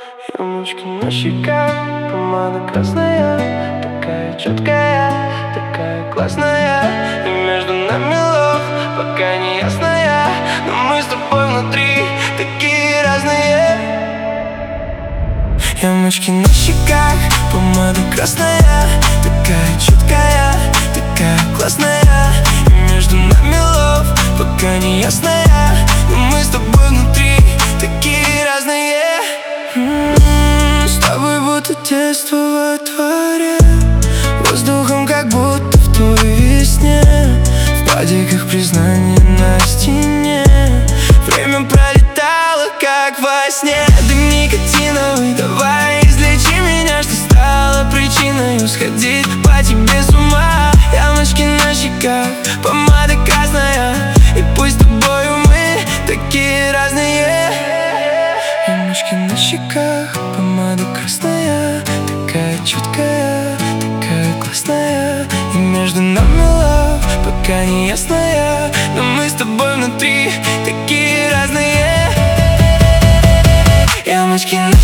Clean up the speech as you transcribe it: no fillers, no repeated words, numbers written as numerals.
Ямочки на щеках, помада красная, такая четкая, такая классная. И между нами лов, пока не ясная, но мы с тобой внутри такие разные. Ямочки на щеках, помада красная, такая четкая, такая классная. И между нами лов, пока не ясная, но мы с тобой внутри такие разные. С тобой будто детство во дворе, воздухом как будто в той весне, в падиках признание на стене. Время пролетало как во сне. Дым никотиновый, давай излечи меня, что стало причиной сходить по тебе с ума. Ямочки на щеках, помада красная, и пусть с тобою мы такие разные. Ямочки на щеках, помада красная, такая четкая, такая классная. И между нами лав, пока не ясная, но мы с тобой внутри такие разные. Ямочки на